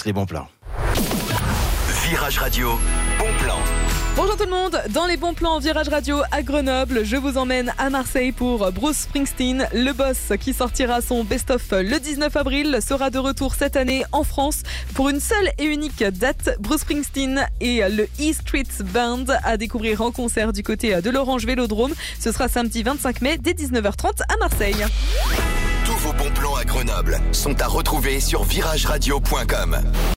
les bons plans. Virage Radio, bon plan. Bonjour tout le monde, dans les bons plans Virage Radio à Grenoble, je vous emmène à Marseille pour Bruce Springsteen. Le boss qui sortira son best-of le 19 avril sera de retour cette année en France pour une seule et unique date. Bruce Springsteen et le E-Street Band à découvrir en concert du côté de l'Orange Vélodrome. Ce sera samedi 25 mai dès 19h30 à Marseille. Tous vos bons plans à Grenoble sont à retrouver sur virageradio.com.